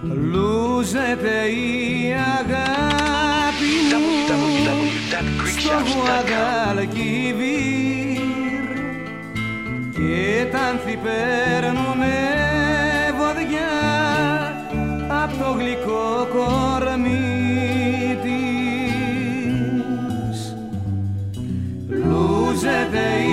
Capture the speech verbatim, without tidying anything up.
λούζεται η αγάπη μου στο Γουαδαλκιβίρ και τα άνθη παίρνουνε βοδιά απ' το γλυκό κορμί της. Λούζεται η